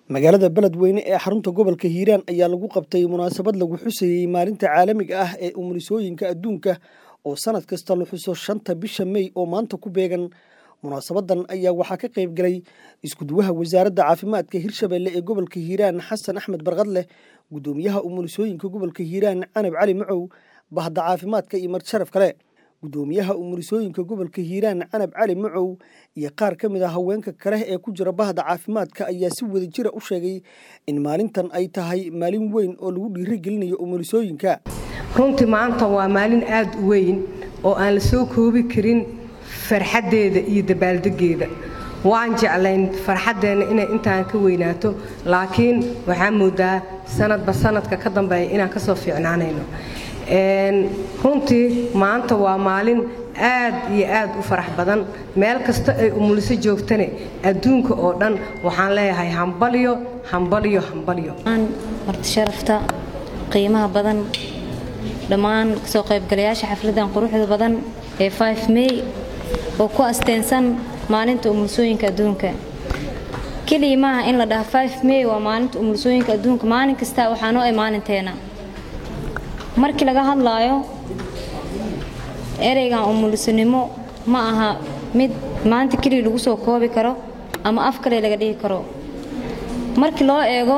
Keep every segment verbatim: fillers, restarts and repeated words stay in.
magaalada Beledweyne ee xarunta gobolka Hiiraan ayaa lagu qabtay munaasabad lagu xusayay maalinta caalamiga ah ee umulisooyinka adduunka oo sanad kasta la xuso shanta bisha May oo maanta ku beegan. munaasabadan ayaa waxaa ka qayb galay isku duwaha wasaaradda caafimaadka Hirshabelle ee gobolka Hiiraan Xasan Axmed Barqadle, gudoomiyaha umulisooyinka gobolka Hiiraan Canab Cali Macow, bahda caafimaadka iyo marti sharaf kale. gudoomiyaha umulisooyinka gobolka Hiiraan Canab Cali Macow iyo qaar ka mid ah haweenka kale ee ku jira bahda caafimaadka ayaa si wada jir ah u sheegay in maalintan ay tahay maalin weyn oo lagu dhiirigelinayo umulisooyinka. runtii maanta waa maalin aad u weyn oo aan la soo koobi karin farxadeeda iyo dabaaldegeeda. waan jeclayn farxadeena inay intaan ka weynaato, laakiin waxaan moodaa sanadba sanadka ka dambeeya inaan ka soo fiicnaanayno. runtii maanta waa maalin aad iyo aad u farax badan. meel kasta ay umuliso joogtane adduunka oo dhan waxaan leeyahay hambalyo hambalyo hambalyo. marti sharafta qiimaha badan dhammaan soo qaybgalayaasha xafladan quruxda badan ee five May oo ku asteensan maalinta umulisooyinka adduunka. kaliya maaha in la dhaho five May waa maalinta umulisooyinka adduunka, maalin kasta waxaan oo ay maalinteena. markii laga hadlaayo ereygan umulisanimo ma aha mid maanta kaliya lagu soo koobi karo ama af kale laga dhigi karo. markii loo eego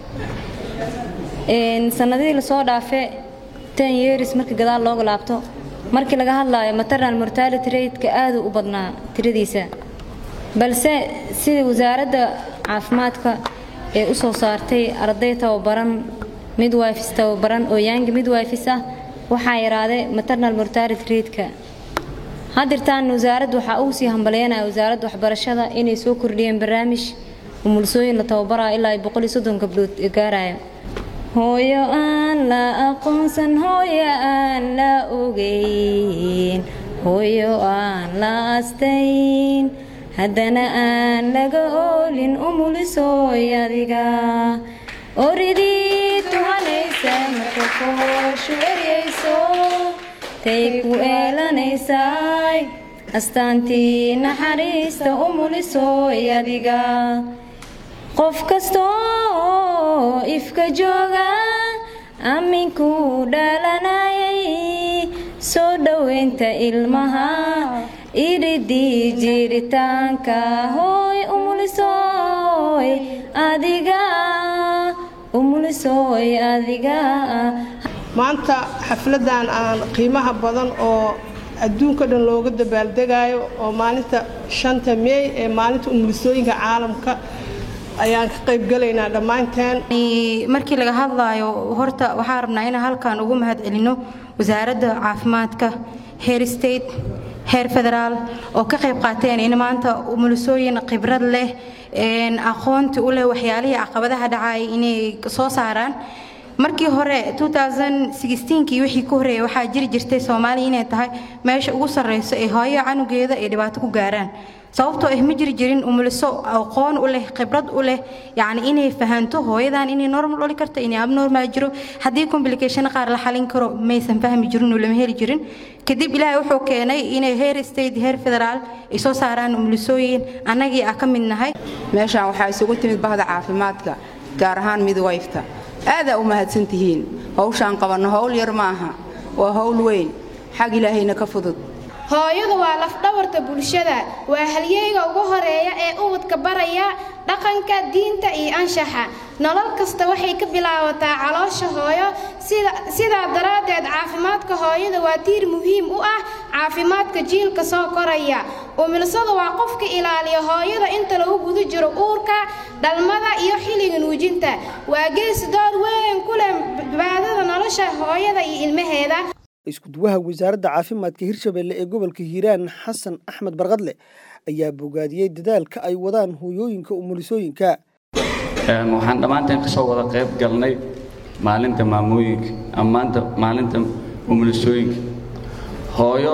sanadihii la soo dhaafay ten years markii gadaal looga laabto, markii laga hadlaayo maternal mortality rate-ka aad u badnaa tiradiisa, balse sida wasaaradda caafimaadka ee u soo saartay arday tababaran midwives tababaran oo young midwives ah, waxaa yaraaday maternal mortality rate-ka. haddirtaan wasaaraddu waxaa ugu sii hambalyeynaya wasaaradda waxbarashada inay soo kordhiyeen barnaamij umulisooyin la tababarayo ilaa boqol iyo soddon gabdhood gaarayo. hooyo aan la aqoonsan, hooyo aan la ogeyn, hooyo aan la astayn, haddana aan laga oolin umulisooy adiga. oridii tuhanaysa marka fooshu eryayso, tay ku eelanaysay astaantii naxariista umulisooy adiga. qof kastoo ifka jooga aaminku dhalanayay, soo dhoweynta ilmaha iridii jiritaanka, hooy umulisooy adiga, umulisooy adiga. maanta xafladan aan qiimaha badan oo adduunka dhan looga dabaaldegayo oo maalinta shanta May ee maalinta umulisooyinka caalamka ayaan ka qayb galaynaa dhammaanteen. markii laga hadlaayo horta waxaan rabnaa inaan halkan ugu mahadcelino wasaaradda caafimaadka heer state heer federaal oo ka qayb qaateen in maanta umulisooyin khibrad leh aqoonti u leh waxyaalihii caqabadaha dhacay inay soo saaraan. markii hore two thousand sixteen kii wixii ku horeeyay waxaa jiri jirtay Soomaaliya inay tahay meesha ugu sarreyso ee hooyo canugeeda ay dhibaato ku gaaraan, sababtoo ah ma jiri jirin umuliso aqoon u leh khibrad u leh, yacni inay fahanto hooyadan inay normal dhali karto inay abnormal jiro, haddii complication qaar la xalin karo maysan fahmi jirin oo lama heli jirin. kadib ilaahay wuxuu keenay inay heer state heer federaal ay soo saaraan umulisooyin annagii ah ka mid nahay. meeshaan waxaa isugu timid bahda caafimaadka gaar ahaan midwife-ta. aad u mahadsantihiin. hawshaan qabanno hawl yar maaha, waa hawl weyn, xag ilaahayna ka fudud. hooyadu waa laf-dhabarta bulshada, waa halyeyga ugu horeeya ee ubadka baraya dhaqanka, diinta iyo anshaxa. nolol kasta waxay ka bilaabataa caloosha hooyo, sida sidaa daraaddeed caafimaadka hooyada waa tiir muhiim u ah caafimaadka jiilka soo koraya. umulisadu waa qofka ilaaliya hooyada inta lagu guda jiro uurka, dhalmada iyo xilliga nuujinta. waa geesi door weyn ku leh badbaadada nolosha hooyada iyo ilmaheeda. isku duwaha wasaaradda caafimaadka Hirshabelle ee gobolka Hiiraan Xasan Axmed Barqadle ayaa bogaadiyay dadaalka ay wadaan hooyooyinka umulisooyinka. een waxaan dhamaanteen ka soo wada qayb galnay maalinta maamooyinka amaanta maalinta umulisooyinka. hooyo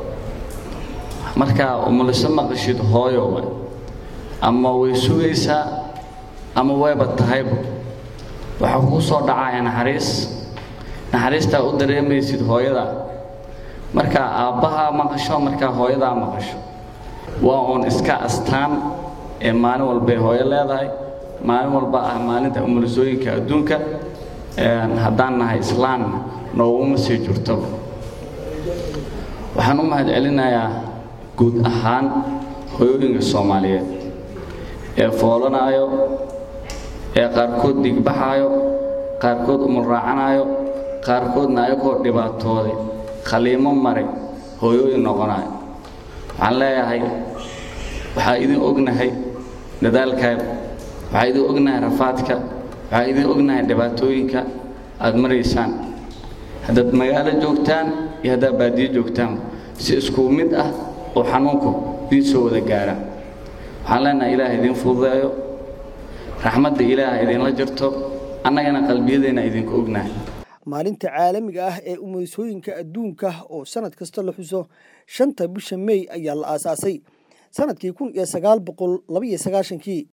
marka umuliso maqashid hooyo ama way sugaysaa ama wayba tahayba, waxa ku soo dhacaya naxariis naxariista u dareemaysid hooyada. marka aabbaha maqasho marka hooyada maqasho waa on iska astaan ee maalin walba hooyo leedahay maalin walba ah maalinta umulisooyinka adduunka haddaan nahay islaan nooguma sii jirto waxaan u mahadcelinayaa guud ahaan hooyooyinka Soomaaliyeed ee foolanayo ee qaarkood digbaxayo qaarkood umul raacanayo qaarkoodna ayagoo dhibaatooday khaliimo maray hooyooyin noqonayo waxaan leeyahay waxaa idin ognahay dadaalkaaga waxaa idin ognahay rafaadka waxaa idin ognahay dhibaatooyinka aad maraysaan haddaad magaalo joogtaan iyo haddaad baadiyo joogtaan si isku mid ah oo xanuunku idin soo wada gaara waxaan leenahay ilaahay idin fududeeyo raxmadda ilaahay idinla jirto annagana qalbiyadeena idinku ognahay maalinta caalamiga ah ee umulisooyinka adduunka oo sanad kasta la xuso shanta bisha May ayaa la aasaasay sanadkii kun iyo sagaal boqol laba iyo sagaashan kii